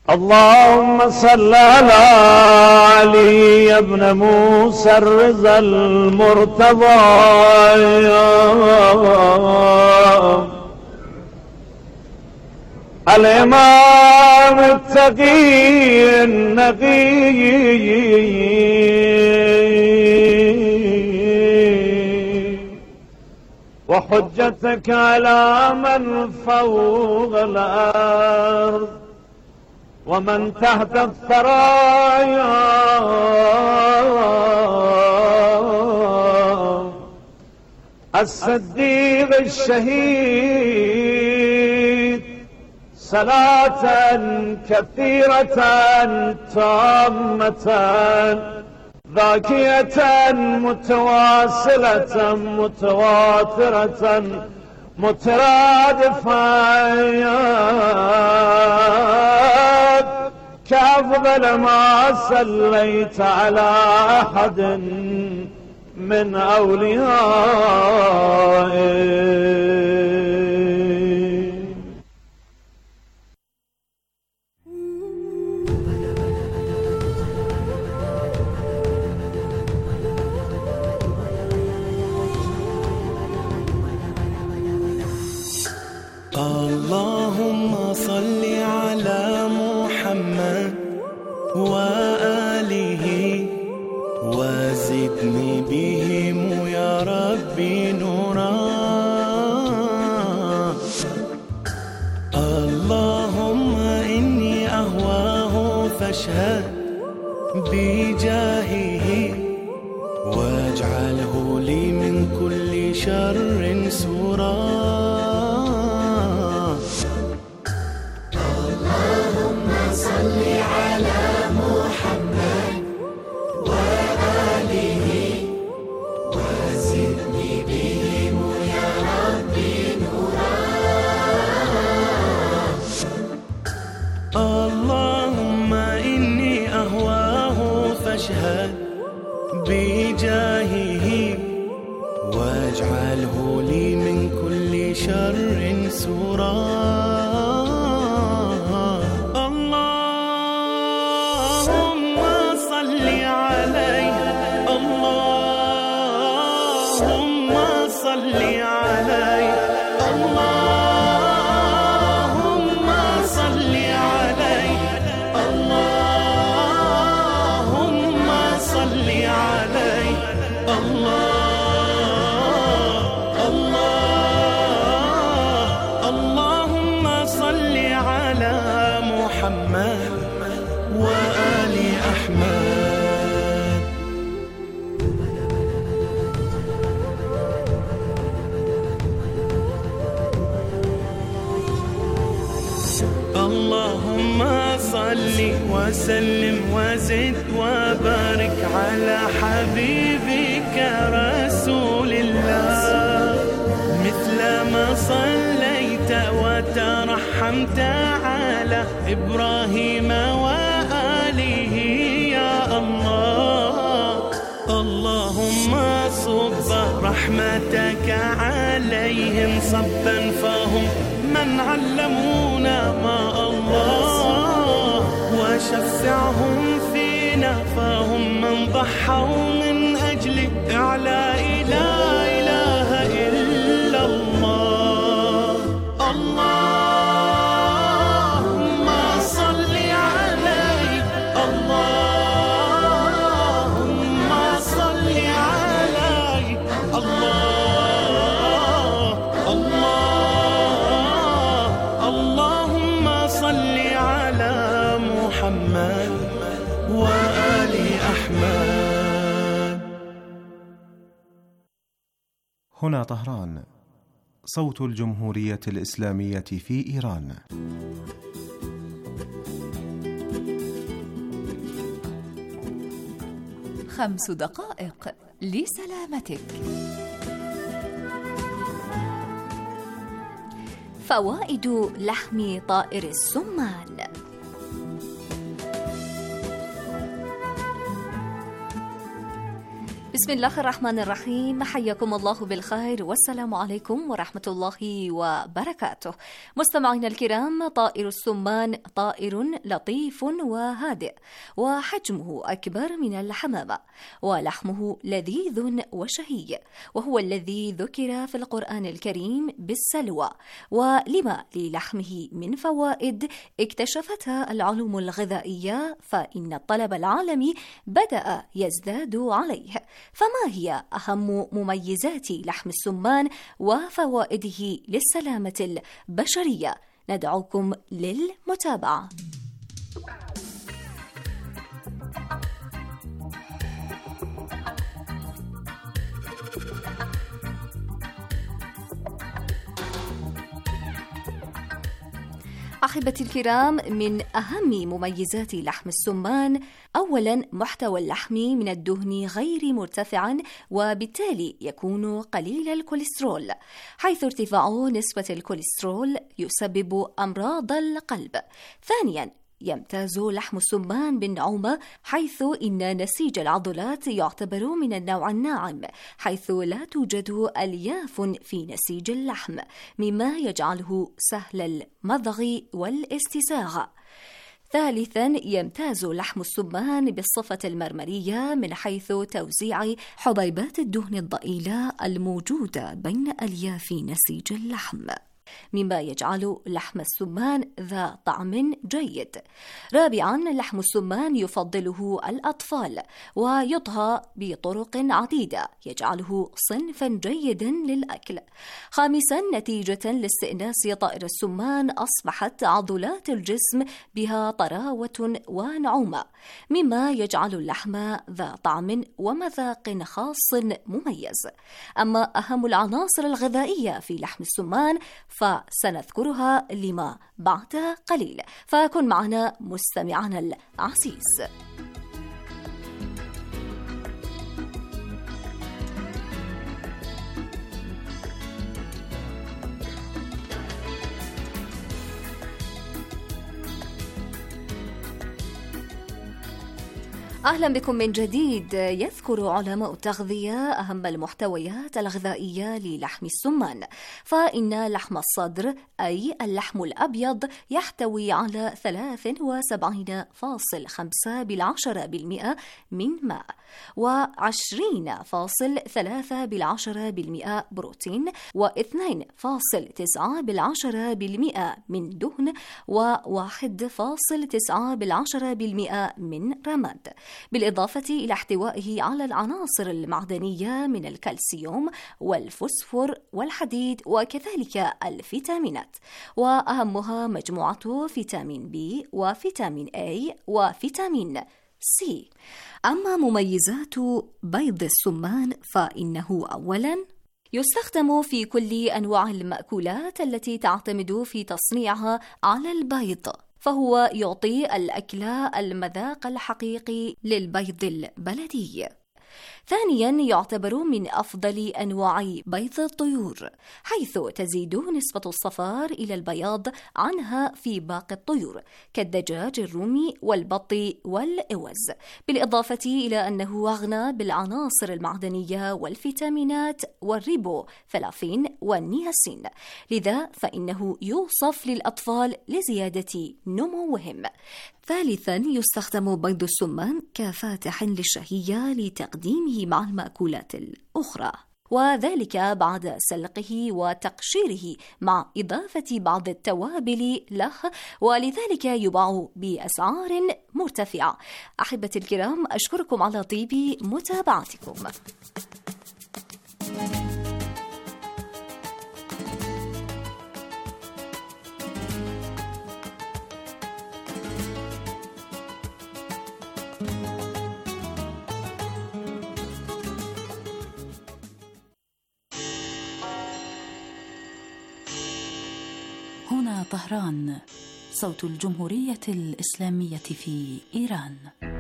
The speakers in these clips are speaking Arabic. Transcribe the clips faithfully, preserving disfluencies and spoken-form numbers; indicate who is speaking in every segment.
Speaker 1: اللهم صل على علي بن موسى الرضا المرتضى الإمام التقي النقي وحجتك على من فوق الأرض ومن تحت الثرايا الصديق الشهيد صلاة كثيرة تامة ذاكية متواصلة متواترة مترادفة كأفضل ما صليت على أحد من أوليائك.
Speaker 2: اللهم صل على محمد وآله وزدني بهم يا ربي نورا. اللهم إني أهواه فاشهد بجاهه واجعله لي من كل شر سورا. صل على محمد وآله وزدني بهم يا ربي نورا. اللهم إني أهواه فاشهد بجاهه واجعله لي من كل شر سورا. وسلم وزد وبارك على حبيبك رسول الله مثل ما صليت وترحمت على إبراهيم وآله يا الله. اللهم صب رحمتك عليهم صبا فهم من علمونا ما الله وشفعهم فينا فهم من ضحوا من أجل إعلاء لا إله إلا الله. اللهم صل عليه اللهم صل عليه الله الله اللهم صل على محمد وآل أحمد.
Speaker 3: هنا طهران، صوت الجمهورية الإسلامية في إيران.
Speaker 4: خمس دقائق لسلامتك. فوائد لحم طائر السمال. بسم الله الرحمن الرحيم. حياكم الله بالخير والسلام عليكم ورحمة الله وبركاته. مستمعينا الكرام، طائر السمان طائر لطيف وهادئ، وحجمه أكبر من الحمامة، ولحمه لذيذ وشهي، وهو الذي ذكر في القرآن الكريم بالسلوى. ولما للحمه من فوائد اكتشفتها العلوم الغذائية، فإن الطلب العالمي بدأ يزداد عليه. فما هي أهم مميزات لحم السمان وفوائده للسلامة البشرية؟ ندعوكم للمتابعة. أحبتي الكرام، من أهم مميزات لحم السمان أولاً محتوى اللحم من الدهن غير مرتفع، وبالتالي يكون قليل الكوليسترول، حيث ارتفاع نسبة الكوليسترول يسبب أمراض القلب. ثانياً يمتاز لحم السمان بالنعومة، حيث إن نسيج العضلات يعتبر من النوع الناعم، حيث لا توجد ألياف في نسيج اللحم، مما يجعله سهل المضغ والاستساغ. ثالثاً يمتاز لحم السمان بالصفة المرمرية من حيث توزيع حبيبات الدهن الضئيلة الموجودة بين ألياف نسيج اللحم، مما يجعل لحم السمان ذا طعم جيد. رابعاً لحم السمان يفضله الأطفال، ويطهى بطرق عديدة يجعله صنفاً جيداً للأكل. خامساً نتيجة لاستئناس طائر السمان أصبحت عضلات الجسم بها طراوة ونعومة، مما يجعل اللحم ذا طعم ومذاق خاص مميز. أما أهم العناصر الغذائية في لحم السمان فسنذكرها لما بعد قليل، فكن معنا مستمعنا العزيز. أهلا بكم من جديد. يذكر علماء التغذية أهم المحتويات الغذائية للحم السمان، فإن لحم الصدر أي اللحم الأبيض يحتوي على ثلاثة وسبعين فاصلة خمسة بالعشرة بالمئة من ماء، وعشرين فاصلة ثلاثة بالعشرة بالمئة بروتين، واثنين فاصلة تسعة بالعشرة بالمئة من دهن، وواحد فاصلة تسعة بالعشرة بالمئة من رماد، بالإضافة إلى احتوائه على العناصر المعدنية من الكالسيوم والفوسفور والحديد، وكذلك الفيتامينات، وأهمها مجموعة فيتامين بي وفيتامين A وفيتامين سي. أما مميزات بيض السمان فإنه أولاً يستخدم في كل أنواع المأكولات التي تعتمد في تصنيعها على البيض، فهو يعطي الأكلة المذاق الحقيقي للبيض البلدي. ثانياً يعتبر من أفضل أنواع بيض الطيور، حيث تزيد نسبة الصفار إلى البياض عنها في باقي الطيور كالدجاج الرومي والبط والأوز، بالإضافة إلى أنه أغنى بالعناصر المعدنية والفيتامينات والريبوفلافين والنياسين، لذا فإنه يوصف للأطفال لزيادة نموهم. ثالثاً يستخدم بيض السمان كفاتح للشهية لتقديمه مع المأكولات الأخرى، وذلك بعد سلقه وتقشيره مع إضافة بعض التوابل له، ولذلك يباع بأسعار مرتفعة. أحبتي الكرام، أشكركم على طيب متابعتكم.
Speaker 5: هنا طهران، صوت الجمهورية الإسلامية في إيران.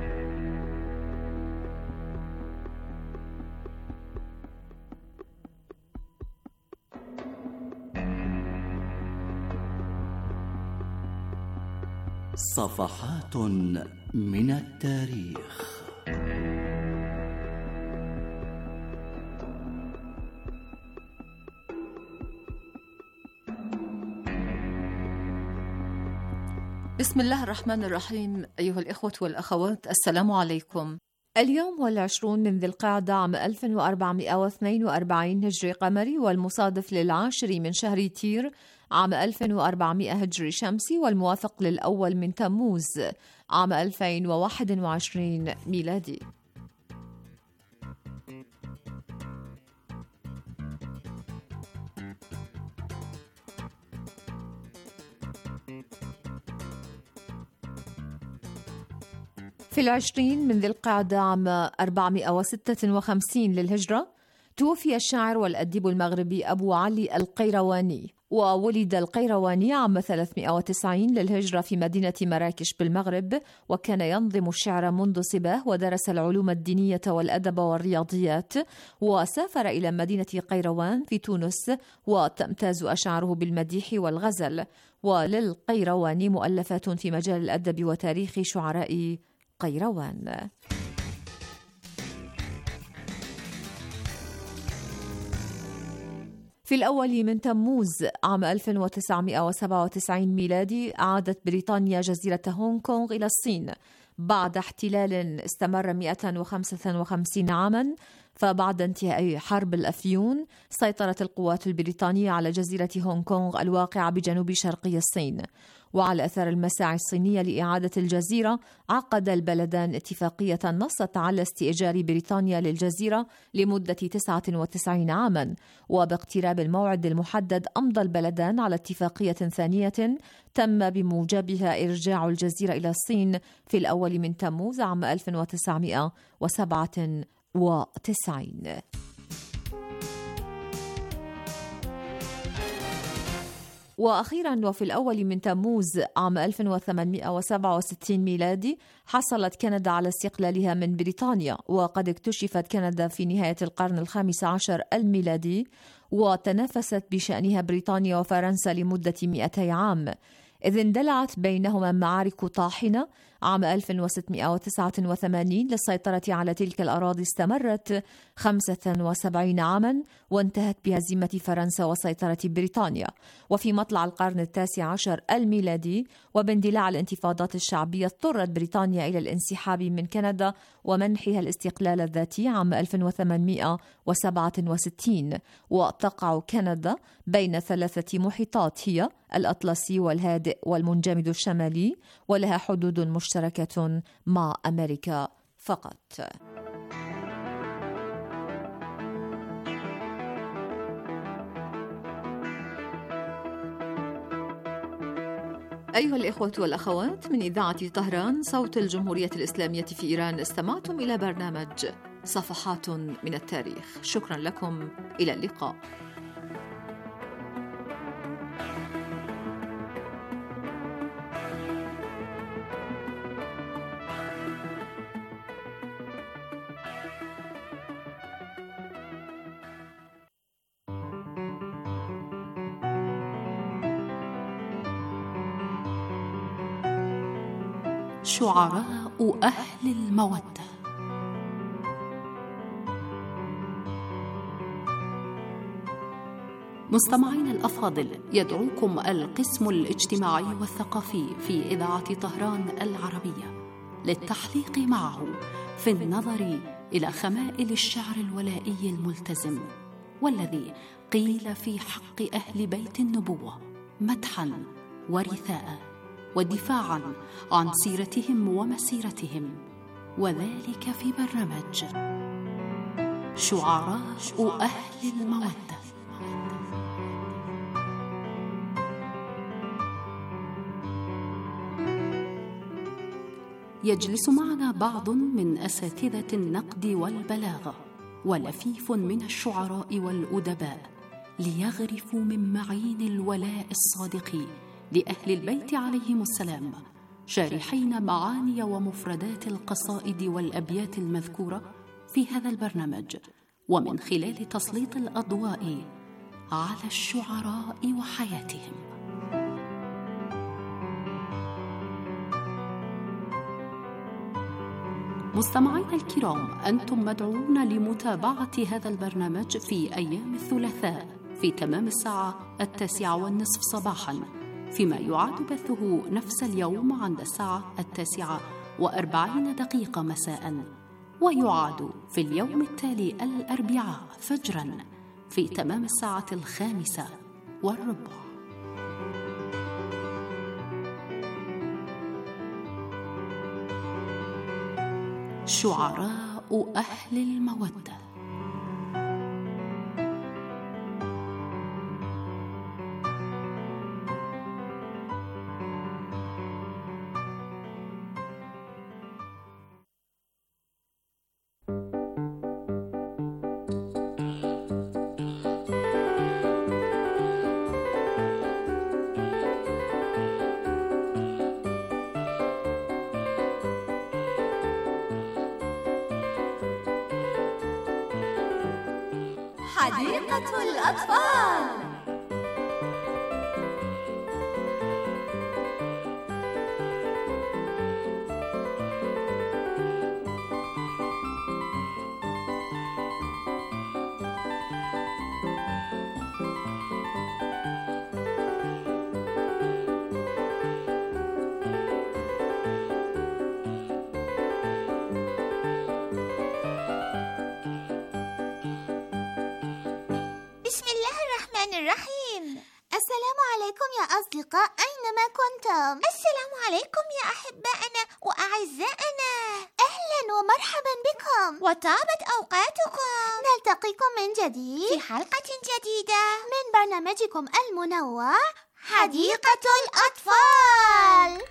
Speaker 6: صفحات من التاريخ.
Speaker 7: بسم الله الرحمن الرحيم. أيها الإخوة والأخوات، السلام عليكم. اليوم هو العشرون من ذي القعدة عام ألف وأربعمائة واثنين وأربعين هجري قمري، والمصادف للعاشر من شهر تير عام ألف وأربعمائة هجري شمسي، والموافق للأول من تموز عام ألفين وواحد وعشرين ميلادي. في العشرين من ذي القعدة عام أربعمائة وستة وخمسين للهجرة توفي الشاعر والأديب المغربي أبو علي القيرواني، وولد القيرواني عام ثلاثمائة وتسعين للهجرة في مدينة مراكش بالمغرب، وكان ينظم الشعر منذ صباه، ودرس العلوم الدينية والأدب والرياضيات، وسافر إلى مدينة قيروان في تونس، وتمتاز أشعاره بالمديح والغزل. وللقيرواني مؤلفات في مجال الأدب وتاريخ شعراء قيروان. في الأول من تموز عام ألف وتسعمائة وسبعة وتسعين ميلادي أعادت بريطانيا جزيرة هونغ كونغ إلى الصين بعد احتلال استمر مئة وخمسة وخمسين عاما. فبعد انتهاء حرب الأفيون سيطرت القوات البريطانية على جزيرة هونغ كونغ الواقعة بجنوب شرقي الصين. وعلى أثر المساعي الصينية لإعادة الجزيرة عقد البلدان اتفاقية نصت على استئجار بريطانيا للجزيرة لمدة تسعة وتسعين عاما، وباقتراب الموعد المحدد أمضى البلدان على اتفاقية ثانية تم بموجبها إرجاع الجزيرة إلى الصين في الأول من تموز عام ألف وتسعمائة وسبعة وتسعين. وأخيرا وفي الأول من تموز عام ألف وثمانمائة وسبعة وستين ميلادي حصلت كندا على استقلالها من بريطانيا، وقد اكتشفت كندا في نهاية القرن الخامس عشر الميلادي، وتنافست بشأنها بريطانيا وفرنسا لمدة مئتي عام، إذ اندلعت بينهما معارك طاحنة. عام ألف وستمائة وتسعة وثمانين للسيطرة على تلك الأراضي استمرت خمسة وسبعين عاما، وانتهت بهزيمة فرنسا وسيطرة بريطانيا. وفي مطلع القرن التاسع عشر الميلادي وباندلاع الانتفاضات الشعبية اضطرت بريطانيا إلى الانسحاب من كندا ومنحها الاستقلال الذاتي عام ألف وثمانمائة وسبعة وستين. وتقع كندا بين ثلاثة محيطات هي الأطلسي والهادئ والمنجمد الشمالي، ولها حدود مشتركة مع أمريكا فقط. أيها الإخوة والأخوات، من إذاعة طهران صوت الجمهورية الإسلامية في إيران استمعتم إلى برنامج صفحات من التاريخ. شكرا لكم، إلى اللقاء.
Speaker 5: شعراء أهل المودة. مستمعين الأفاضل، يدعوكم القسم الاجتماعي والثقافي في إذاعة طهران العربية للتحليق معه في النظر إلى خمائل الشعر الولائي الملتزم، والذي قيل في حق أهل بيت النبوة مدحا ورثاء ودفاعا عن سيرتهم ومسيرتهم، وذلك في برنامج شعراء أهل المودة. يجلس معنا بعض من أساتذة النقد والبلاغة ولفيف من الشعراء والأدباء ليغرفوا من معين الولاء الصادق لأهل البيت عليهم السلام، شارحين معاني ومفردات القصائد والأبيات المذكورة في هذا البرنامج، ومن خلال تسليط الأضواء على الشعراء وحياتهم. مستمعينا الكرام، أنتم مدعوون لمتابعة هذا البرنامج في أيام الثلاثاء في تمام الساعة التاسعة والنصف صباحا، فيما يعاد بثه نفس اليوم عند الساعة التاسعة وأربعين دقيقة مساء، ويعاد في اليوم التالي الأربعاء فجرا في تمام الساعة الخامسة والربع. شعراء أهل المودة.
Speaker 4: حديقة الأطفال.
Speaker 8: بسم الله الرحمن الرحيم. السلام عليكم يا أصدقاء أينما كنتم. السلام عليكم يا أحبائنا وأعزائنا. أهلا ومرحبا بكم وطابت أوقاتكم. نلتقيكم من جديد في حلقة جديدة من برنامجكم المنوع حديقة الأطفال.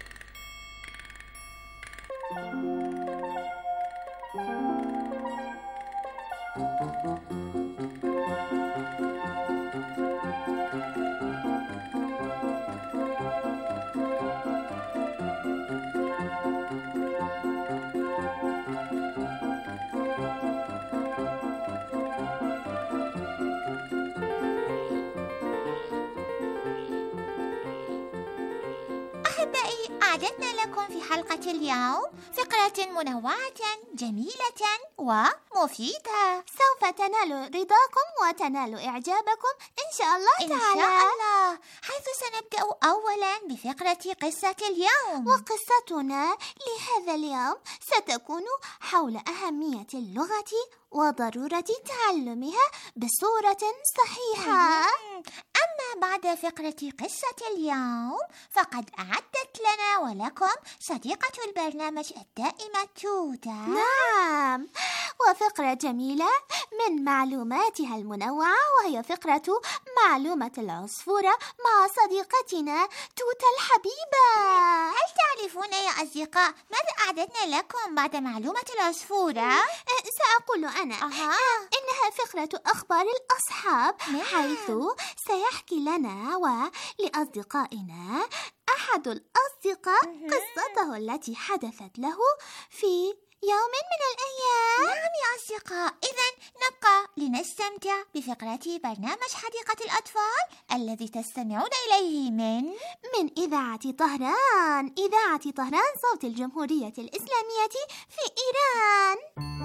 Speaker 8: أحبائي، أعددنا لكم في حلقة اليوم فقرة منوعة جميلة ومفيدة سوف تنال رضاكم وتنال إعجابكم إن شاء الله تعالى. إن شاء الله، حيث سنبدأ أولا بفقرة قصة اليوم. وقصتنا لهذا اليوم ستكون حول أهمية اللغة وضرورة تعلمها بصورة صحيحة. أما بعد فقرة قصة اليوم فقد أعدت لنا ولكم صديقة البرنامج الدائمة توتا. نعم، وفقرة جميلة من معلوماتها المنوعة، وهي فقرة معلومة العصفورة مع صديقتنا توتا الحبيبة. هل تعرفون يا أصدقاء ماذا أعددنا لكم بعد معلومة العصفورة؟ سأقول أنا. أها. إنها فقرة أخبار الأصحاب. نعم. حيث سيحكي لنا ولأصدقائنا أحد الأصدقاء قصته التي حدثت له في يوم من الأيام. نعم يا أصدقاء، إذن نبقى لنستمتع بفقرة برنامج حديقة الأطفال الذي تستمعون إليه من من إذاعة طهران، إذاعة طهران صوت الجمهورية الإسلامية في إيران.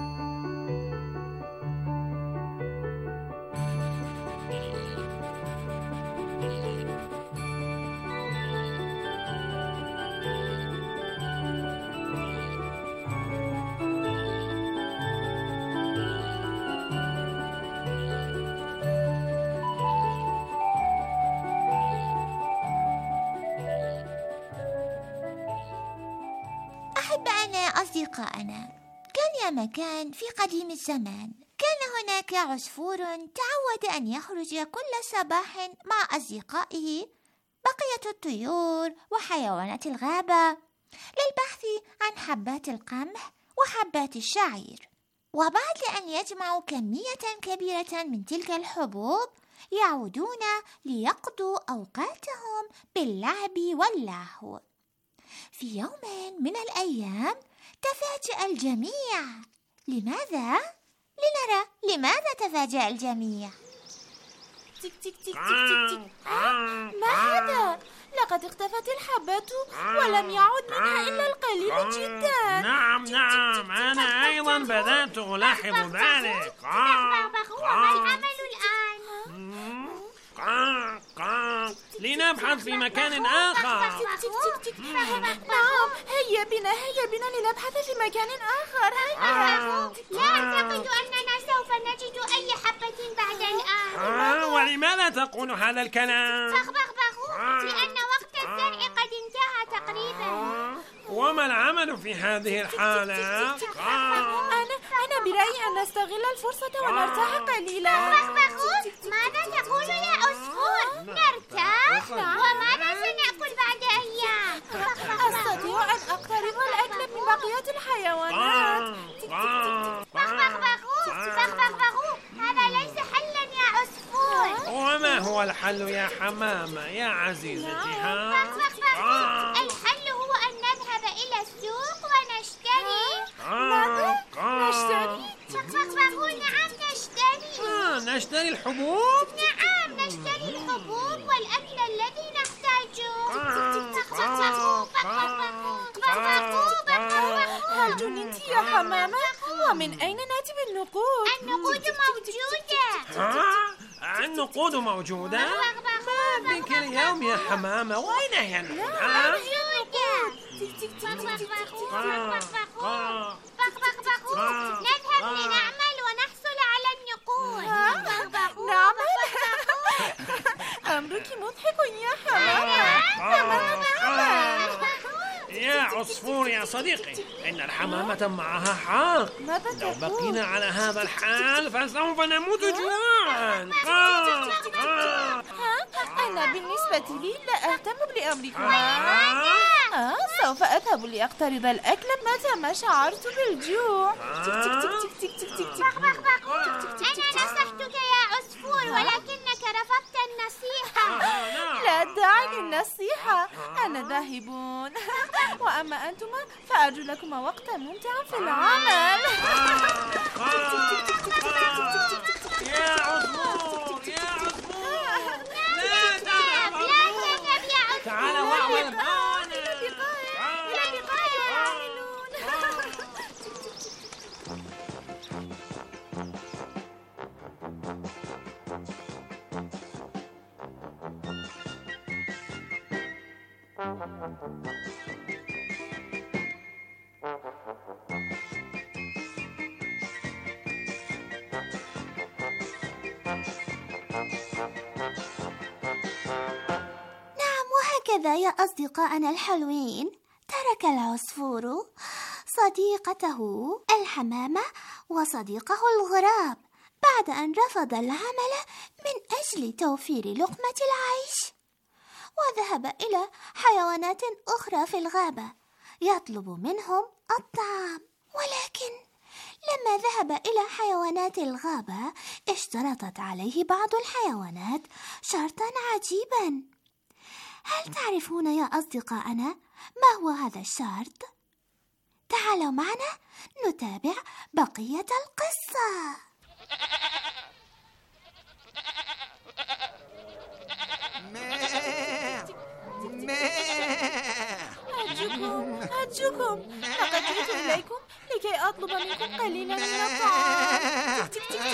Speaker 8: أحبائنا أصدقائنا، كان يا مكان في قديم الزمان كان هناك عصفور تعود أن يخرج كل صباح مع أصدقائه بقية الطيور وحيوانات الغابة للبحث عن حبات القمح وحبات الشعير. وبعد أن يجمعوا كمية كبيرة من تلك الحبوب يعودون ليقضوا أوقاتهم باللعب واللهو. في يوم من الأيام تفاجأ الجميع. لماذا؟ لنرى لماذا تفاجأ الجميع. تك تك تك تك تك. ما هذا؟ لقد اختفت الحبات ولم يعد منها إلا القليل جدا.
Speaker 9: نعم نعم، أنا أيضا بدأت ألاحظ ذلك.
Speaker 8: هو ما العمل الآن؟
Speaker 9: لنبدأ لنبحث في مكان آخر.
Speaker 10: نعم، هيا بنا هيا بنا لنبحث في مكان آخر.
Speaker 8: لا أعتقد أننا سوف نجد أي حبة بعد الآن.
Speaker 9: آه ولماذا تقول هذا الكلام؟
Speaker 8: بخ بخ بخ لأن وقت الزرع قد انتهى تقريبا.
Speaker 9: وما العمل في هذه الحالة؟
Speaker 10: أنا أنا برأيي أن نستغل الفرصة ونرتاح قليلا.
Speaker 8: بخ بخ ماذا تقول يا عصفور؟ نرتاح؟ وماذا سنأكل بعد أيام؟
Speaker 10: أستطيع أن أقترب الأكل من بقية الحيوانات.
Speaker 8: بخ بخ بخ بخ بخ بخ هذا ليس حلا يا عصفور.
Speaker 9: وما هو الحل يا حمامة يا عزيزتي؟ ها؟
Speaker 8: الحل هو أن نذهب إلى السوق ونشتري.
Speaker 10: ماذا؟ نشتري؟
Speaker 8: نعم نشتري.
Speaker 9: آه نشتري الحبوب؟
Speaker 8: نعم نشتري الحبوب والأكل الذي نحتاجه.
Speaker 10: هل جننت يا حمامة؟ ومن أين نأتي بالنقود؟
Speaker 8: النقود موجودة.
Speaker 9: ها؟ النقود موجودة؟ ما بك اليوم يا حمامة؟ وأين هي النقود؟
Speaker 8: نذهب لنعمل ونحصل على النقود.
Speaker 10: نعمل؟ أمرك مضحك يا حمامة.
Speaker 9: يا عصفور يا صديقي، إن الحمامة معها حق. لو بقينا على هذا الحال فسوف نموت جوعا.
Speaker 10: أنا بالنسبة لي لا أهتم بأمركم. آه سوف أذهب لأقترب الأكل متى ما شعرت بالجوع.
Speaker 8: أنا نصحتك يا عصفور ولكنك رفضت النصيحة.
Speaker 10: لا داعي للنصيحة، أنا ذاهبون. وأما أنتما فأرجو لكما وقتا ممتعا في العمل.
Speaker 9: يا عصفور يا عصفور لا
Speaker 8: تذهب لا تذهب يا عصفور.
Speaker 9: تعال واعمل معنا.
Speaker 8: إلى اللقاء يا عاملون. هكذا يا أصدقائنا الحلوين ترك العصفور صديقته الحمامة وصديقه الغراب بعد أن رفض العمل من أجل توفير لقمة العيش، وذهب إلى حيوانات أخرى في الغابة يطلب منهم الطعام. ولكن لما ذهب إلى حيوانات الغابة اشترطت عليه بعض الحيوانات شرطا عجيبا. هل تعرفون يا أصدقائنا ما هو هذا الشرط؟ تعالوا معنا نتابع بقية القصة.
Speaker 10: أرجوكم أرجوكم لقد جئت إليكم لكي أطلب منكم قليلا من الطعام.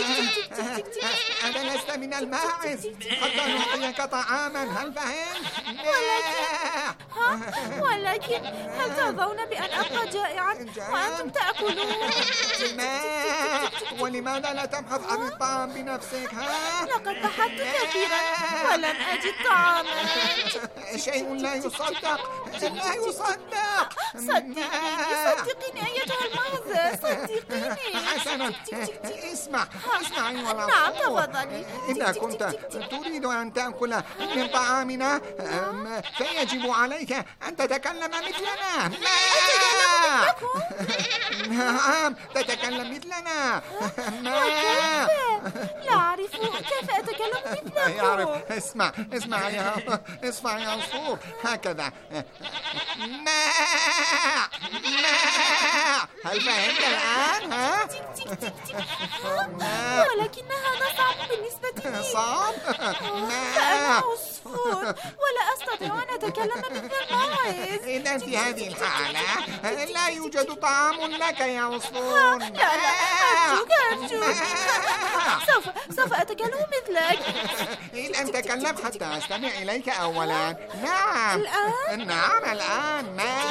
Speaker 11: أنا لست من الماعز حتى نعطيك طعاما، هل فهمت؟
Speaker 10: ولكن ولكن هل ترضون بأن أبقى جائعا وأنتم تأكلون؟
Speaker 11: ولماذا لا تبحث عن الطعام بنفسك؟ ها؟
Speaker 10: لقد بحثت كثيرا ولم أجد طعاما.
Speaker 11: شيء لا يصدق، لا يصدق.
Speaker 10: صدقيني صدقيني أيتها المعزة، صدقيني.
Speaker 11: حسنا، اسمع اسمع أيها العصفور.
Speaker 10: نعم تفضلي.
Speaker 11: إذا كنت تريد أن تأكل من طعامنا فيجب عليك أن تتكلم مثلنا. ما نعم تتكلم مثلنا. ما
Speaker 10: لا أعرف كيف أتكلم مثلكم.
Speaker 11: يعرف. اسمع اسمع يا اسمع يا عصفور، هكذا. ما هل فهمت الآن؟ ها؟
Speaker 10: ولكن هذا صعب بالنسبة لي.
Speaker 11: صعب؟
Speaker 10: فأنا عصفور ولا أستطيع أن أتكلم مثل الماعز.
Speaker 11: إذا في هذه الحالة لا يوجد طعام لك يا عصفور.
Speaker 10: لا لا أرجوك أرجوك. سوف سوف أتكلم مثلك.
Speaker 11: إن أن تكلم حتى أستمع إليك أولا. نعم
Speaker 10: الآن؟
Speaker 11: نعم الآن. ما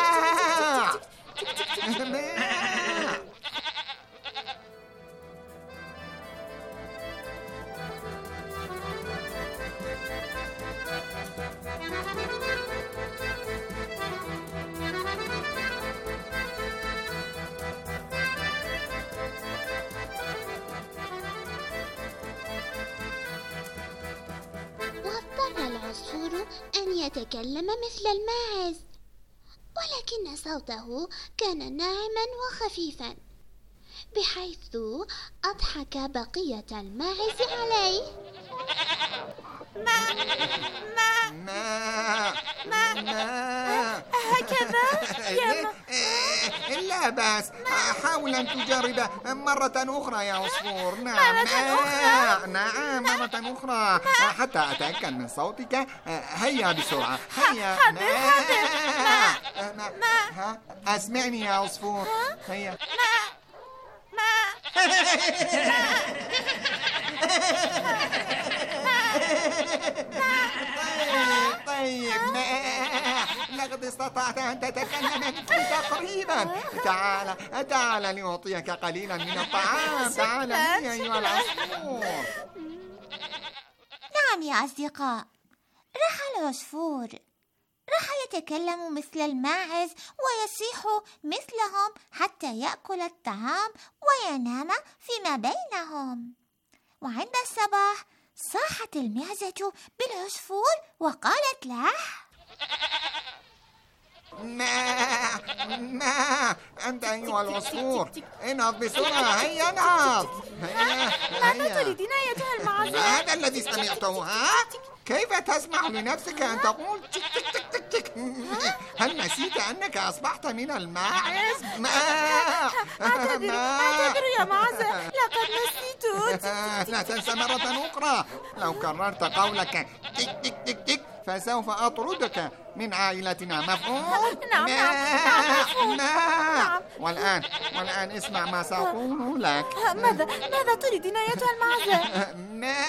Speaker 8: واضطر العصفور أن يتكلم مثل الماعز، ولكن صوته كان ناعما وخفيفا بحيث أضحك بقية الماعز عليه.
Speaker 10: ما ما
Speaker 11: ما
Speaker 10: ما
Speaker 11: ما
Speaker 10: هكذا يا ما...
Speaker 11: لا بأس، حاول أن تجرب مرة أخرى يا عصفور.
Speaker 10: نعم مرة أخرى؟
Speaker 11: نعم مرة أخرى حتى أتأكد من صوتك. هيا بسرعة، هيا.
Speaker 10: حاضر حاضر.
Speaker 11: ما ما أسمعني يا عصفور. هيا.
Speaker 10: ما ما
Speaker 11: طيب ما لقد استطعت أن تتكلم مثلي تقريبا. تعال تعال لأعطيك قليلا من الطعام. تعال لي أيها العصفور.
Speaker 8: نعم يا أصدقاء، راح العصفور، راح يتكلم مثل الماعز ويصيح مثلهم حتى يأكل الطعام وينام فيما بينهم. وعند الصباح صاحت المعزة بالعصفور وقالت له:
Speaker 11: ما ما أنت أيها العصفور، انهض بسرعة. هيا انهض.
Speaker 10: ماذا تريدين أيتها المعزة؟
Speaker 11: هذا الذي سمعته. ها؟ كيف تسمح لنفسك أن تقول تك تك تك تك تك؟ هل نسيت أنك أصبحت من الماعز؟ ما
Speaker 10: أعتذر أعتذر يا معزة، لقد نسيت.
Speaker 11: لا تنسى مرة أخرى، لو كررت قولك تك تك تك تك فسوف أطردك من عائلتنا. مفهوم؟
Speaker 10: نعم نعم
Speaker 11: نعم. والآن والآن اسمع ما سأقول لك.
Speaker 10: ماذا ماذا تريدين أيتها المعزة؟
Speaker 11: ما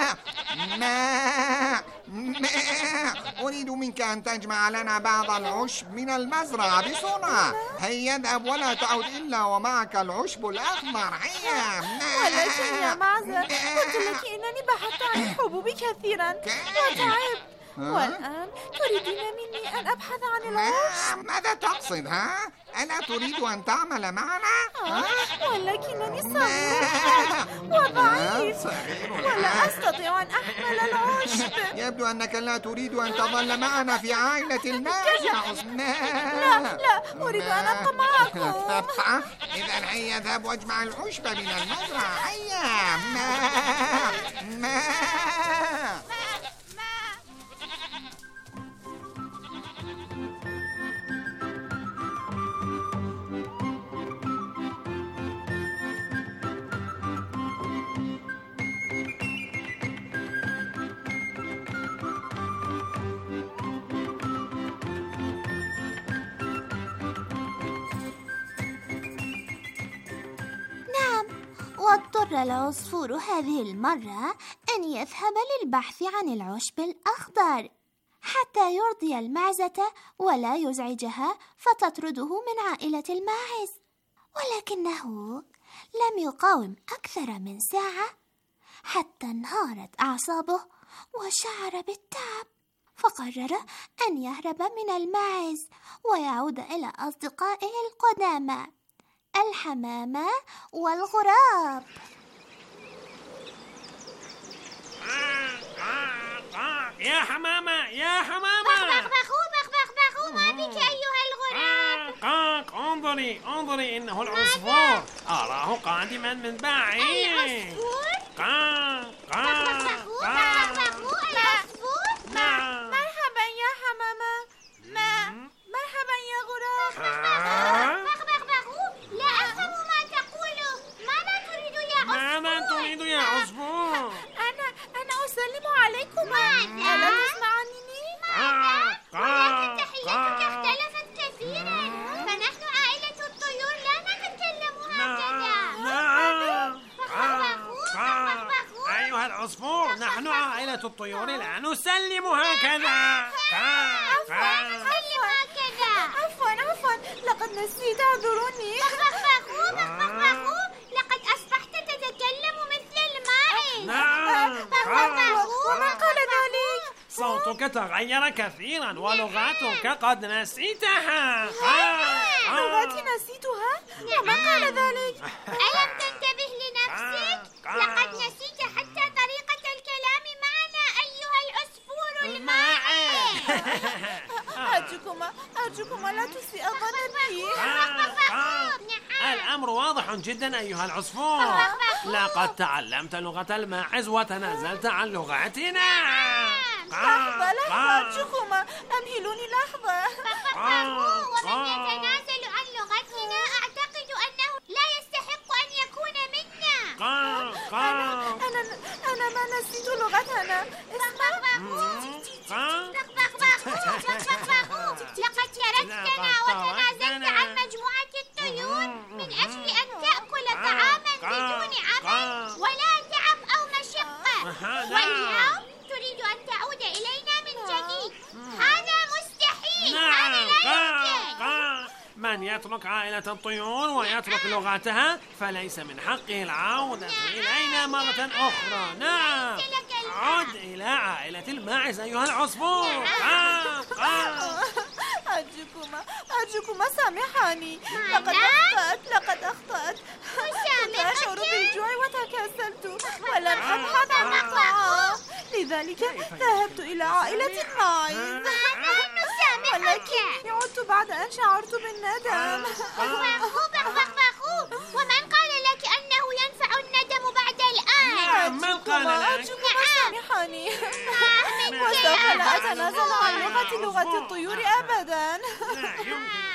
Speaker 11: ما ما أريد منك أن تجمع لنا بعض العشب من المزرعة بسرعة. هيا اذهب ولا تعد إلا ومعك العشب الأخضر. هيا.
Speaker 10: ولكن يا معزة قلت لك إنني بحثت عن الحبوب كثيرا وتعبت، والآن تريدين مني أن أبحث عن العشب؟
Speaker 11: ماذا تقصد؟ ها؟ ألا تريد أن تعمل معنا؟
Speaker 10: آه، ولكنني صغير وضعيف ولا أستطيع أن أحمل العشب.
Speaker 11: يبدو أنك لا تريد أن تظل معنا في عائلة الماعز.
Speaker 10: لا لا أريد أن أبقى معكم.
Speaker 11: إذا هيا اذهب واجمع العشب من المزرعة. هيا. ما ما
Speaker 8: واضطر العصفور هذه المرة أن يذهب للبحث عن العشب الأخضر حتى يرضي المعزة ولا يزعجها فتطرده من عائلة الماعز. ولكنه لم يقاوم أكثر من ساعة حتى انهارت أعصابه وشعر بالتعب، فقرر أن يهرب من الماعز ويعود إلى أصدقائه القدامى الحمامة والغراب.
Speaker 9: يا حمامة يا حمامة،
Speaker 8: بخ بخ بخ بخ بخ، ما بك أيها الغراب؟
Speaker 9: قاق انظري انظري، إنه العصفور، أراه قادما من بعيد.
Speaker 8: العصفور؟
Speaker 9: قاق قاق
Speaker 8: بخ بخ بخ العصفور؟
Speaker 9: نعم.
Speaker 10: مرحبا يا حمامة. ما مرحبا يا غراب.
Speaker 8: بخ بخ بخ، لا أفهم ما تقوله. ماذا تريد يا عصفور؟
Speaker 9: ماذا تريد يا عصفور؟
Speaker 10: أنا أنا أسلم عليكما. ألا تسمعنني؟
Speaker 8: ماذا؟ ولكن تحيتك اختلفت كثيرا، فنحن عائلة الطيور لا نتكلم هكذا.
Speaker 9: نعم.
Speaker 8: بخ بخ بخ
Speaker 9: أيها العصفور، نحن عائلة الطيور لا نسلم هكذا.
Speaker 8: سلم هكذا.
Speaker 10: عفوا عفوا لقد نسيت، اعذروني.
Speaker 8: بخبخبخو بخبخبخو لقد أصبحت تتكلم مثل الماعز.
Speaker 9: نعم.
Speaker 10: ومن قال ذلك؟
Speaker 9: صوتك تغير كثيرا ولغتك قد نسيتها.
Speaker 10: لغتي نسيتها؟ ومن قال ذلك؟
Speaker 8: ألم تنتبه لنفسك؟ لقد نسيت حتى طريقة الكلام معنا أيها العصفور الماعز.
Speaker 10: أرجوكما أرجوكما لا تسيء الظن بي.
Speaker 9: الأمر واضح جدا أيها العصفور، لقد تعلمت لغة الماعز وتنازلت عن لغتنا.
Speaker 10: لحظة لحظة أرجوكما، أمهلوني لحظة.
Speaker 8: ومن يتنازل عن لغتنا أعتقد أنه لا يستحق أن يكون منا.
Speaker 10: أنا أنا أنا ما نسيت لغتنا.
Speaker 8: لقد تركتنا وتنازلت عن مجموعة الطيور من أجل أن تأكل طعاما بدون عمل ولا تعب أو مشقة، واليوم تريد أن تعود إلينا من جديد. هذا مستحيل. هذا لا يمكن.
Speaker 9: من يترك عائلة الطيور ويترك لغتها فليس من حقه العودة إلينا مرة أخرى. نعم، عد إلى عائلة الماعز أيها العصفور.
Speaker 10: أرجوكما أرجوكما سامحاني، لقد أخطأت لقد أخطأت. كنت أشعر بالجوع وتكاسلت ولم أبحث عن الطعام، لذلك ذهبت إلى عائلة الماعز. ولكني عدت بعد أن شعرت بالندم.
Speaker 8: ومن قال لك أنه ينفع الندم بعد الآن؟
Speaker 9: من قال لك؟
Speaker 10: أرجوكما سامحاني، وسوف لا أتنازل عن لغة لغة الطيور أبدا.
Speaker 9: لا يمكن.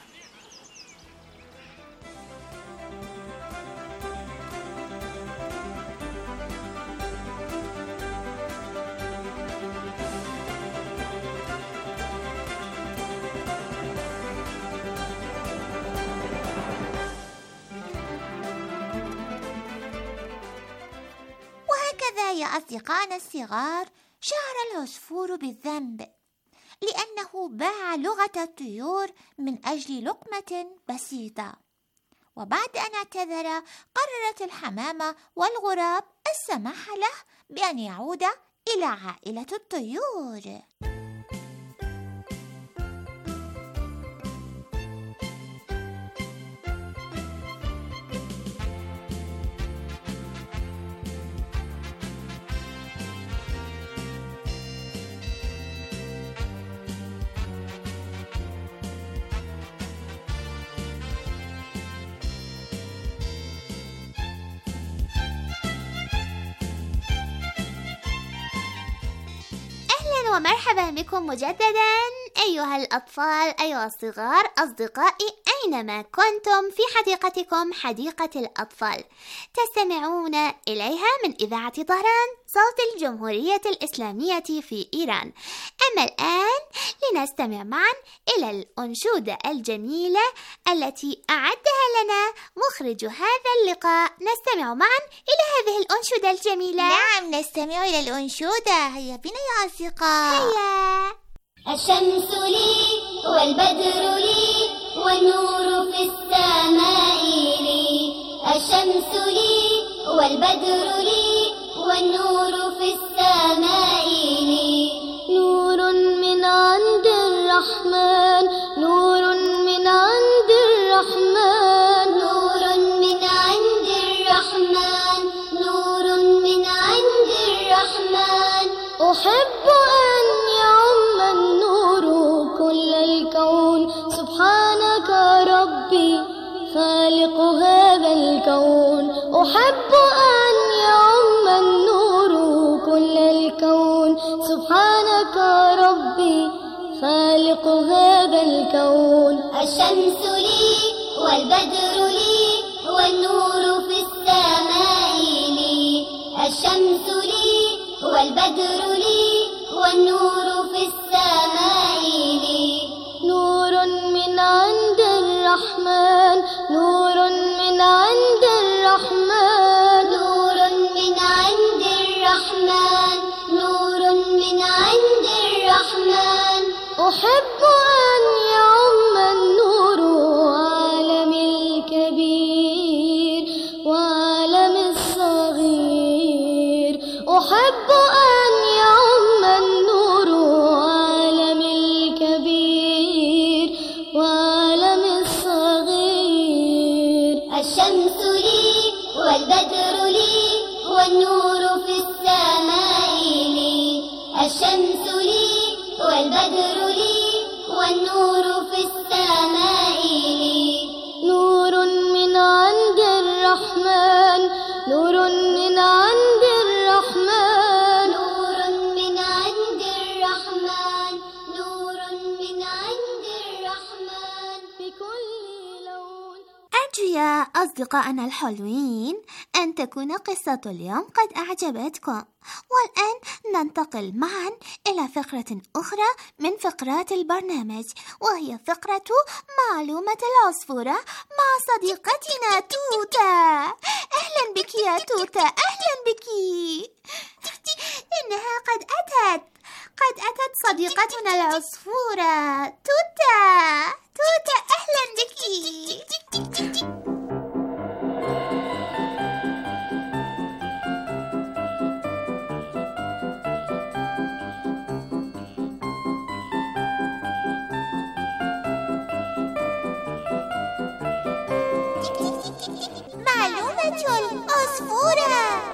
Speaker 8: وهكذا يا أصدقائنا الصغار شعر العصفور بالذنب لأنه باع لغة الطيور من أجل لقمة بسيطة، وبعد أن اعتذر قررت الحمامة والغراب السماح له بأن يعود إلى عائلة الطيور. ومرحبا بكم مجددا أيها الأطفال، أيها الصغار، أصدقائي أينما كنتم في حديقتكم حديقة الأطفال تستمعون إليها من إذاعة طهران صوت الجمهورية الإسلامية في إيران. أما الآن لنستمع معا إلى الأنشودة الجميلة التي أعدها لنا مخرج هذا اللقاء. نستمع معا إلى هذه الأنشودة الجميلة.
Speaker 12: نعم، نستمع إلى الأنشودة. هيا بنا يا أصدقاء.
Speaker 8: هيا.
Speaker 13: الشمس لي والبدر لي والنور في السماء لي. الشمس لي والبدر لي والنور في السماء لي. نور من عند الرحمن، نور من عند الرحمن، نور من عند الرحمن، نور من عند الرحمن. أحب أن يعم النور كل الكون. سبحانك ربي خالق هذا الكون. أحب أن يعم النور كل الكون. سبحانك ربي خالق هذا الكون. الشمس لي والبدر لي والنور في السماء لي. الشمس لي والبدر لي والنور في السماء لي. نور من عند الرحمن، نور من عند الرحمن، نور من عند الرحمن. أحب أن يعم النور عالم الكبير وعالم الصغير. الشمس لي والبدر لي والنور في السماء لي. الشمس لي والبدر لي والنور في السماء لي. نور من عند الرحمن، نور من عند الرحمن، نور من عند الرحمن، نور من عند الرحمن بكل لون.
Speaker 8: أرجو يا أصدقائنا الحلوين أن تكون قصة اليوم قد أعجبتكم، والآن ننتقل معا إلى فقرة أخرى من فقرات البرنامج، وهي فقرة معلومة العصفورة مع صديقتنا توتا. أهلا بك يا توتا، أهلا بك. إنها قد أتت قد أتت صديقتنا العصفورة توتا. توتا أهلا بك. معلومة العصفورة.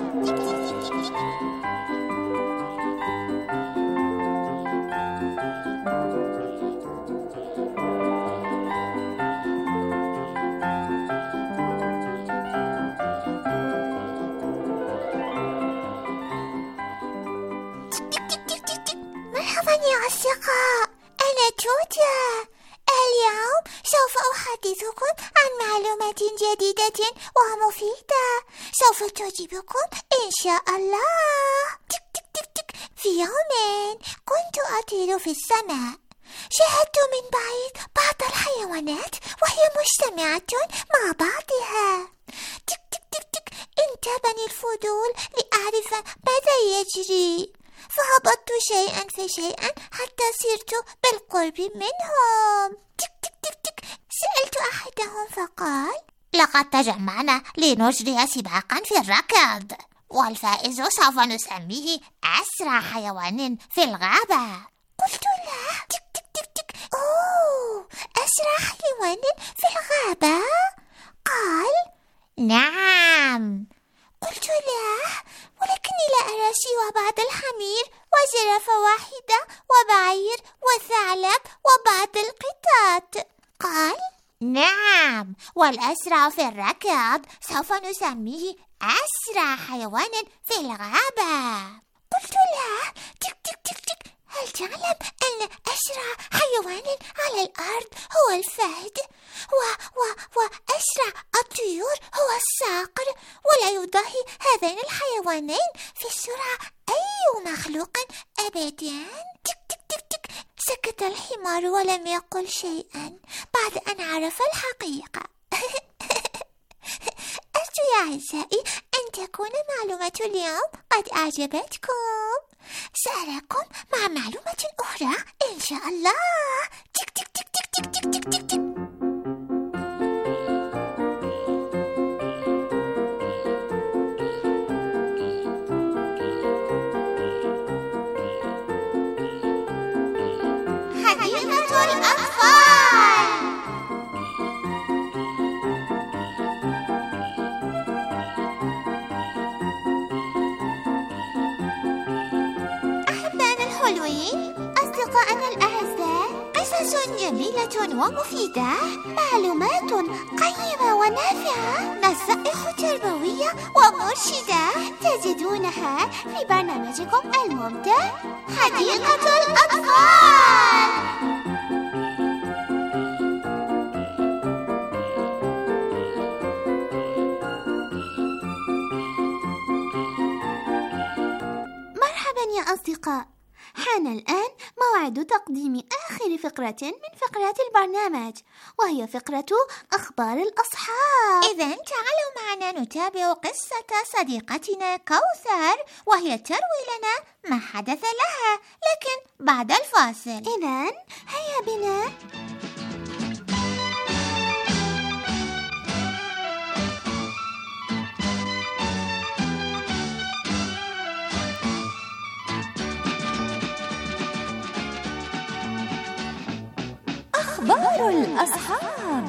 Speaker 8: مرحبا يا أصدقاء، أنا توتا. اليوم سوف أحدثكم عن معلومات جديدة ومفيدة سوف تعجبكم إن شاء الله. تك تك تك تك. في يوم كنت أطير في السماء، شاهدت من بعيد بعض الحيوانات وهي مجتمعة مع بعضها. تك تك تك تك. انتابني الفضول لأعرف ماذا يجري، فهبطت شيئا فشيئا حتى صرت بالقرب منهم. تك تك تك تك. سألت أحدهم فقال: لقد تجمعنا لنجري سباقا في الركض، والفائز سوف نسميه أسرع حيوان في الغابة. قلت له: تك تك تك تك. أوه، أسرع حيوان في الغابة؟ قال: نعم. قلت له: ولكني لا أرى سوى بعض الحمير وزرافة واحدة وبعير وثعلب وبعض القطط. قال: نعم، والأسرع في الركض سوف نسميه أسرع حيوان في الغابة. قلت له: تك تك تك تك. هل تعلم أن أسرع حيوان على الأرض هو الفهد، و و وأسرع الطيور هو الصقر، ولا يضاهي هذين الحيوانين في السرعة أي مخلوق أبدا؟ تك تك تك تك. سكت الحمار ولم يقل شيئا بعد أن عرف الحقيقة. أرجو يا أعزائي أن تكون معلومة اليوم قد أعجبتكم. سأراكم مع معلومة أخرى إن شاء الله. تك تك تك تك تك تك تك تك تك. حديقة الأطفال. أحبائنا الحلوين، أصدقائنا الأعزاء، قصص جميلة ومفيدة، معلومات قيمة ونافعة، نصائح تربوية ومرشدة تجدونها في برنامجكم الممتع حديقة الأطفال. مرحبا يا أصدقاء، حان الآن موعد تقديم آخر فقرة من فقرات البرنامج، وهي فقرة أخبار الأصحاب. إذن تعالوا معنا نتابع قصة صديقتنا كوثر، وهي تروي لنا ما حدث لها، لكن بعد الفاصل. إذن هيا بنا.
Speaker 4: نور الأصحاب.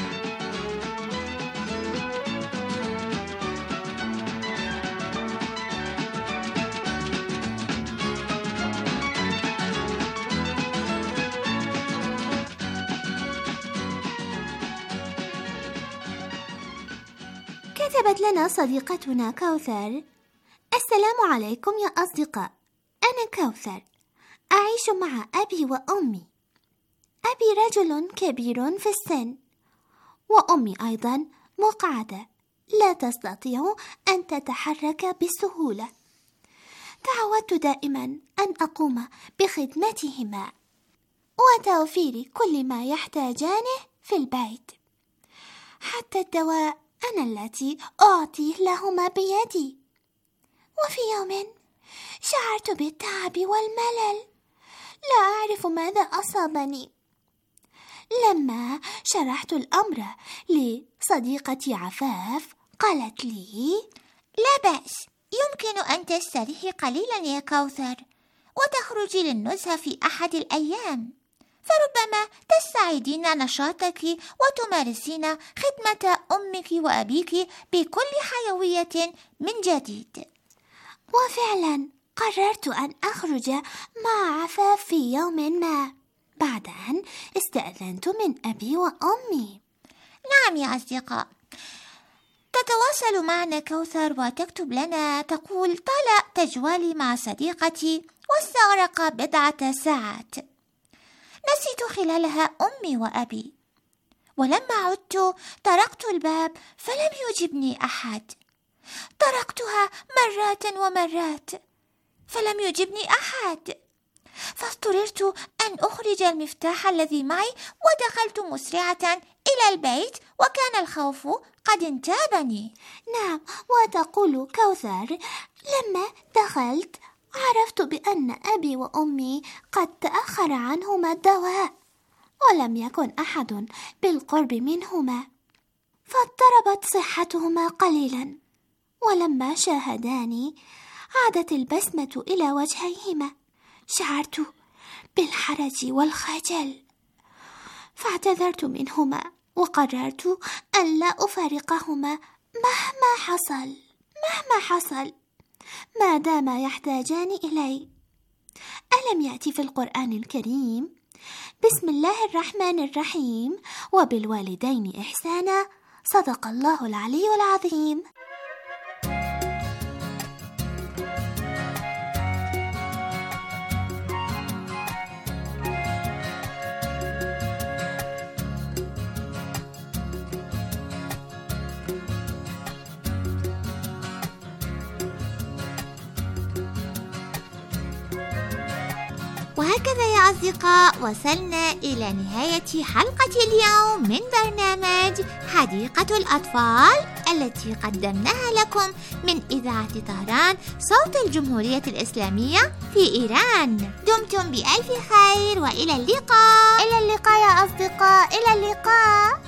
Speaker 8: كتبت لنا صديقتنا كوثر: السلام عليكم يا أصدقاء، أنا كوثر، أعيش مع أبي وأمي. أبي رجل كبير في السن، وأمي أيضا مقعدة لا تستطيع أن تتحرك بسهولة. تعودت دائما أن أقوم بخدمتهما وتوفير كل ما يحتاجانه في البيت، حتى الدواء أنا التي أعطيه لهما بيدي. وفي يوم شعرت بالتعب والملل، لا أعرف ماذا أصابني. لما شرحت الأمر لصديقتي عفاف قالت لي:
Speaker 12: لا بأس، يمكن أن تستريحي قليلا يا كوثر وتخرجي للنزهة في أحد الأيام، فربما تستعيدين نشاطك وتمارسين خدمة أمك وأبيك بكل حيوية من جديد.
Speaker 8: وفعلا قررت أن أخرج مع عفاف في يوم ما بعد أن استأذنت من أبي وأمي.
Speaker 12: نعم يا أصدقاء، تتواصل معنا كوثر وتكتب لنا تقول: طال تجوالي مع صديقتي واستغرق بضعة ساعات، نسيت خلالها أمي وأبي، ولما عدت طرقت الباب فلم يجبني أحد، طرقتها مرات ومرات فلم يجبني أحد، فاضطررت أن أخرج المفتاح الذي معي ودخلت مسرعة إلى البيت، وكان الخوف قد انتابني.
Speaker 8: نعم، وتقول كوثر: لما دخلت عرفت بأن أبي وأمي قد تأخر عنهما الدواء ولم يكن أحد بالقرب منهما، فاضطربت صحتهما قليلا، ولما شاهداني عادت البسمة إلى وجهيهما. شعرت بالحرج والخجل، فاعتذرت منهما وقررت أن لا أفارقهما مهما حصل مهما حصل ما دام يحتاجان إلي. ألم يأتي في القرآن الكريم: بسم الله الرحمن الرحيم وبالوالدين إحسانا، صدق الله العلي العظيم.
Speaker 12: وهكذا يا أصدقاء وصلنا إلى نهاية حلقة اليوم من برنامج حديقة الأطفال التي قدمناها لكم من إذاعة طهران صوت الجمهورية الإسلامية في إيران. دمتم بألف خير وإلى اللقاء.
Speaker 8: إلى اللقاء يا أصدقاء، إلى اللقاء.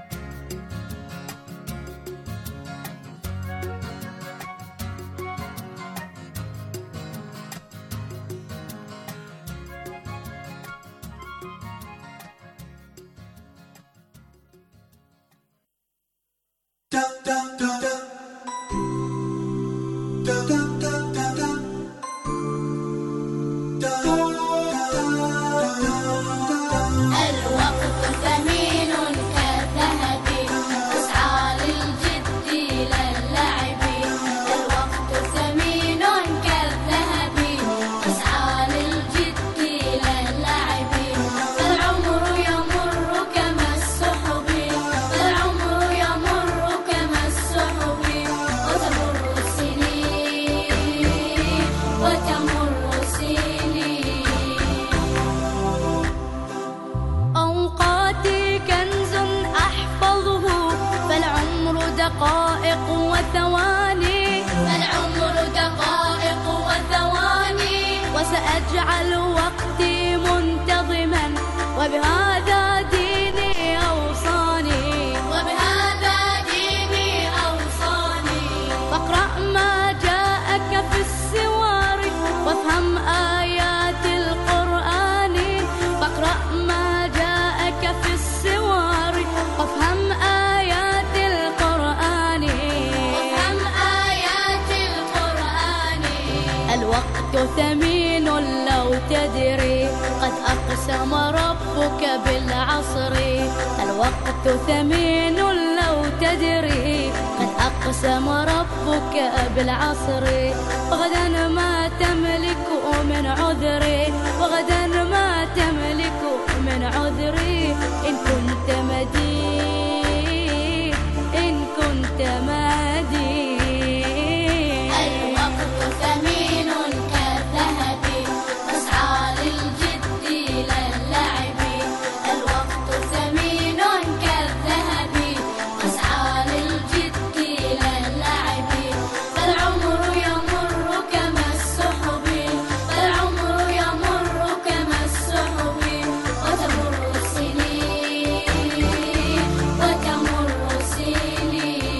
Speaker 14: دقائق وثواني، العمر دقائق وثواني، وسأجعل وقتي منتظما، وبهذا ديني أوصاني، وبهذا ديني أوصاني. فاقرأ ما جاءك في السوار وافهم آيات القرآن، فاقرأ ما جاءك في السوار ثمين لو تدري قد أقسم ربك بالعصر. الوقت ثمين لو تدري قد أقسم ربك بالعصر. وغدا ما تملك من عذري، وغدا ما تملك من عذري. إن كنت مدين، إن كنت مدين.
Speaker 13: الوقت ثمين كالذهب نسعى للجد لا اللعب. الوقت ثمين كالذهب نسعى للجد لا اللعب. فالعمر يمر كما السحب، فالعمر يمر كما السحب. وتمر السنين، وتمر السنين.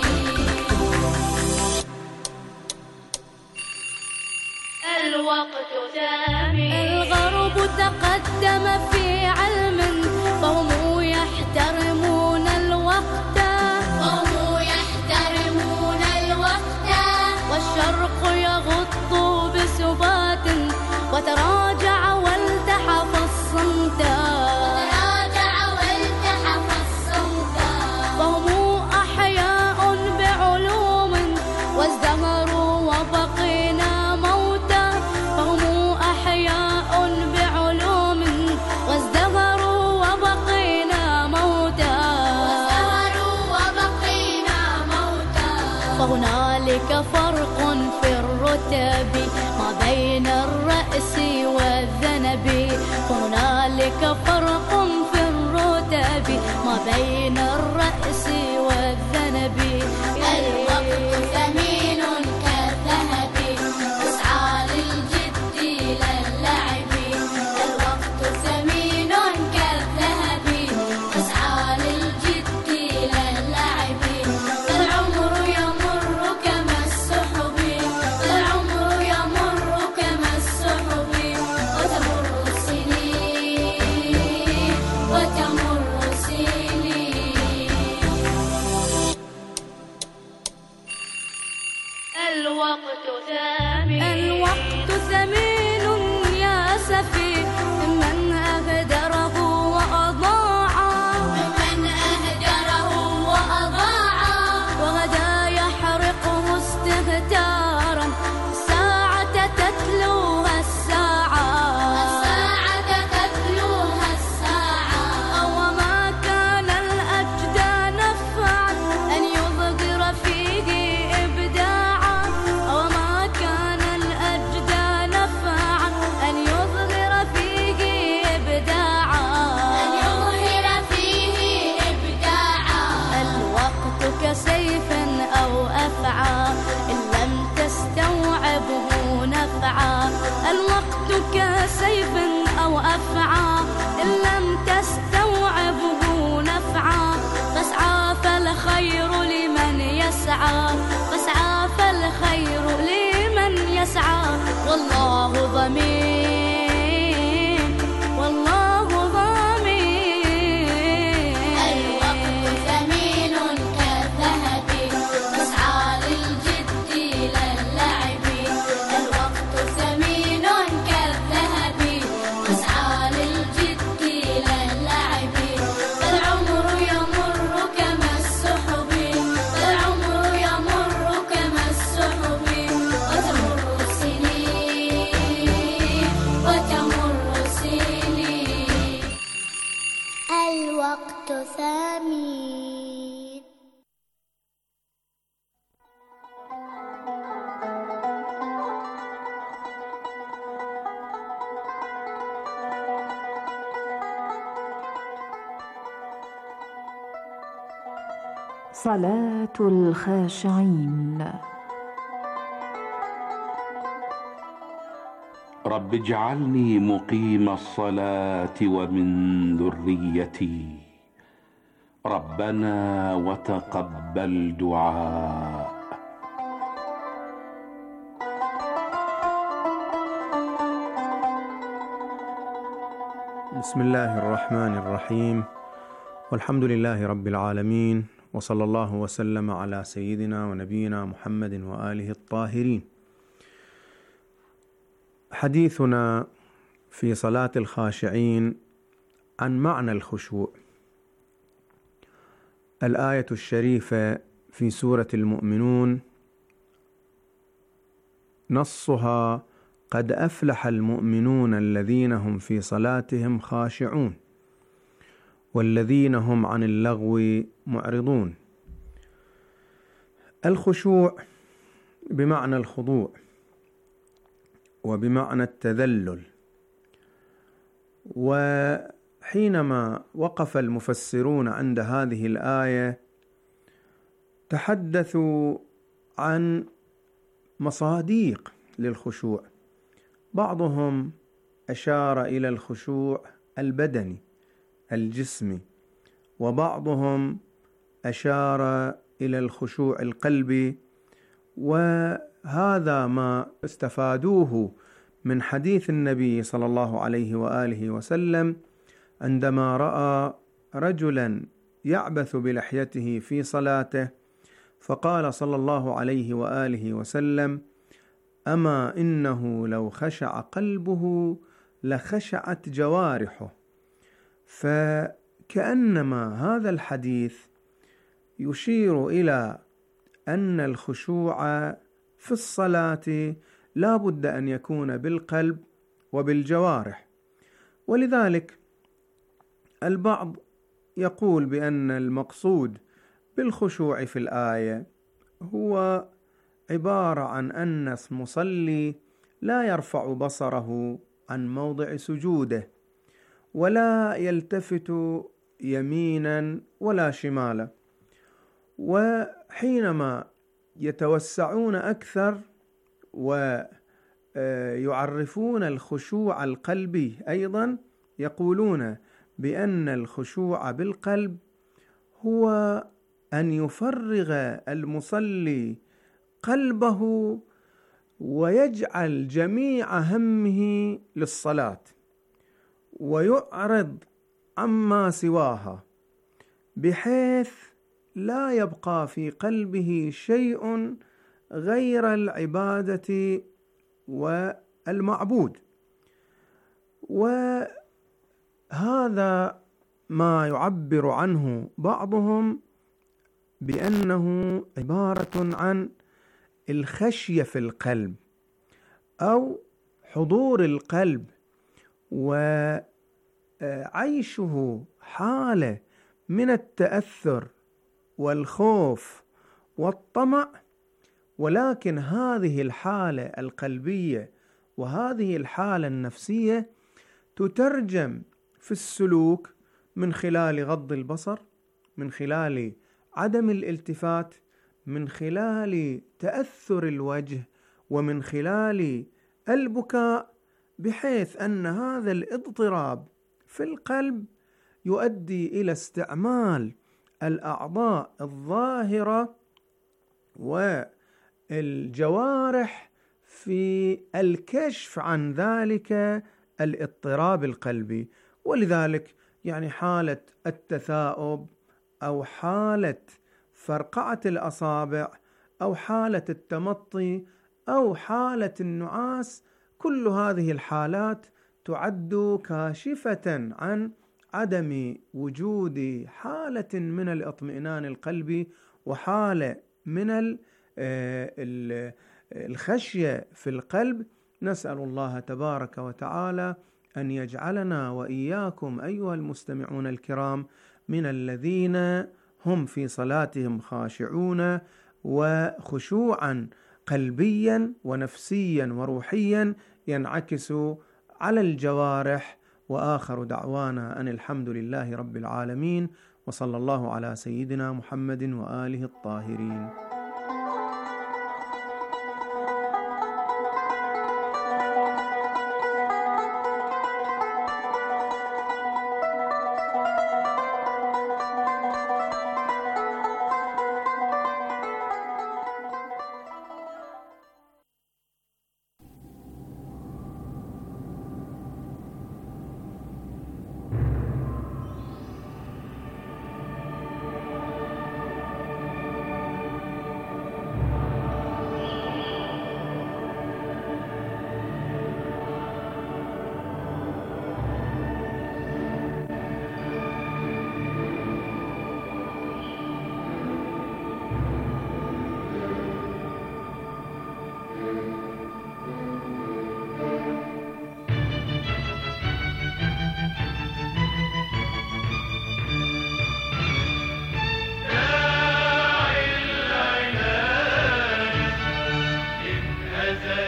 Speaker 13: الوقت ثمين.
Speaker 14: الغرب تقدم في علم فهم يحترمون الوقت،
Speaker 13: وهم يحترمون الوقت.
Speaker 14: والشرق يغط بسبات وتراجع والتحف الصمت،
Speaker 13: وتراجع والتحف الصمت.
Speaker 14: فهم أحياء بعلوم وازدهروا وبقينا موتى. فهم أحياء بعلوم وازدهروا وبقينا موتى،
Speaker 13: وازدهروا وبقينا موتى.
Speaker 14: فهنالك فرق في الرتب ما بين الرأس والذنب. فهنالك فرق في الرتب ما بين الرأس والذنب.
Speaker 13: الوقت ثمين كالذهب نسعى للجد لا اللعب. الوقت ثمين كالذهب نسعى للجد لا اللعب. فالعمر يمر كما السحب، فالعمر يمر كما السحب. وتمر السنين، وتمر السنين. الوقت ثمين.
Speaker 14: الوقت ثمين يا أسفي من أهدره وأضاعا،
Speaker 13: من أهدره وأضاعا.
Speaker 14: وغدا يحرقه استهتارا. الساعة تتلوها الساعة،
Speaker 13: الساعة تتلوها الساعة.
Speaker 14: وما كان الأجدى نفعا أن يظهر فيه إبداعا. وما كان الأجدى نفعا أن يظهر فيه إبداعا،
Speaker 13: أن يظهر فيه إبداعا.
Speaker 14: الوقت كسيف أو أفعى إن لم تستوعبه نفعا. الوقت كسيف أو أفعى إن لم تستوعبه نفعا. فاسعى فالخير لمن يسعى، فاسعى فالخير لمن يسعى. والله ضمين، والله ضمين.
Speaker 13: الوقت ثمين كالذهب نسعى للجد لا اللعب. الوقت ثمين كالذهب نسعى للجد لا اللعب. فالعمر يمر كما السحب، فالعمر يمر كما السحب. وتمر السنين، وتمر السنين. الوقت ثمين.
Speaker 15: صلاة الخاشعين.
Speaker 16: رب اجعلني مقيم الصلاة ومن ذريتي. ربنا وتقبل دعاء.
Speaker 17: بسم الله الرحمن الرحيم، والحمد لله رب العالمين، وصلى الله وسلم على سيدنا ونبينا محمد وآله الطاهرين. حديثنا في صلاة الخاشعين عن معنى الخشوع. الآية الشريفة في سورة المؤمنون نصها: قد أفلح المؤمنون الذين هم في صلاتهم خاشعون والذين هم عن اللغو معرضون. الخشوع بمعنى الخضوع وبمعنى التذلل. وحينما وقف المفسرون عند هذه الآية تحدثوا عن مصاديق للخشوع. بعضهم أشار إلى الخشوع البدني الجسمي، وبعضهم أشار إلى الخشوع القلبي، وهذا ما استفادوه من حديث النبي صلى الله عليه وآله وسلم عندما رأى رجلا يعبث بلحيته في صلاته، فقال صلى الله عليه وآله وسلم: أما إنه لو خشع قلبه لخشعت جوارحه. فكأنما هذا الحديث يشير إلى أن الخشوع في الصلاة لا بد أن يكون بالقلب وبالجوارح. ولذلك البعض يقول بأن المقصود بالخشوع في الآية هو عبارة عن أن المصلي لا يرفع بصره عن موضع سجوده ولا يلتفت يمينا ولا شمالا. وحينما يتوسعون أكثر ويعرفون الخشوع القلبي أيضا يقولون بأن الخشوع بالقلب هو أن يفرغ المصلي قلبه ويجعل جميع همه للصلاة ويعرض عما سواها، بحيث لا يبقى في قلبه شيء غير العبادة والمعبود. وهذا ما يعبر عنه بعضهم بأنه عبارة عن الخشية في القلب أو حضور القلب وعيشه حالة من التأثر والخوف والطمع. ولكن هذه الحالة القلبية وهذه الحالة النفسية تترجم في السلوك من خلال غض البصر، من خلال عدم الالتفات، من خلال تأثر الوجه، ومن خلال البكاء، بحيث أن هذا الاضطراب في القلب يؤدي إلى استعمال الأعضاء الظاهرة والجوارح في الكشف عن ذلك الاضطراب القلبي. ولذلك يعني حالة التثاؤب أو حالة فرقعة الأصابع أو حالة التمطي أو حالة النعاس، كل هذه الحالات تعد كاشفة عن عدم وجود حالة من الاطمئنان القلبي وحالة من الخشية في القلب. نسأل الله تبارك وتعالى أن يجعلنا وإياكم أيها المستمعون الكرام من الذين هم في صلاتهم خاشعون وخشوعا قلبيا ونفسيا وروحيا ينعكس على الجوارح. وآخر دعوانا أن الحمد لله رب العالمين، وصلى الله على سيدنا محمد وآله الطاهرين.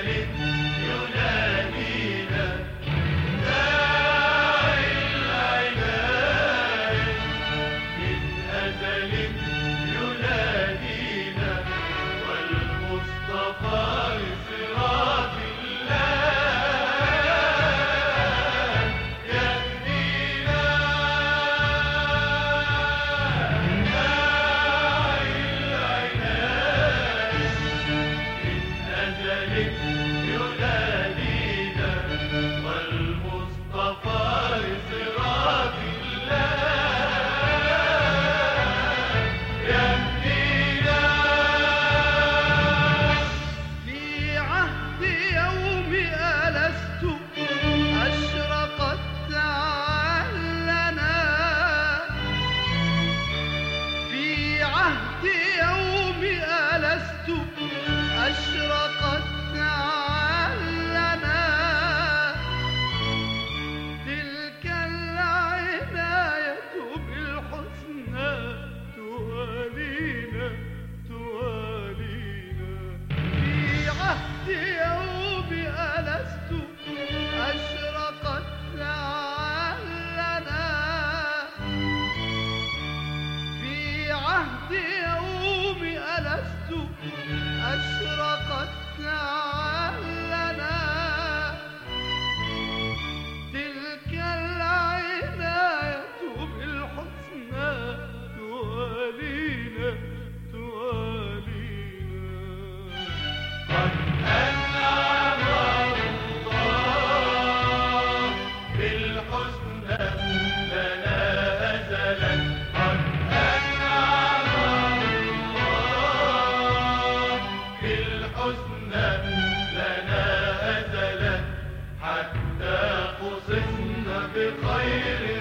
Speaker 1: بخير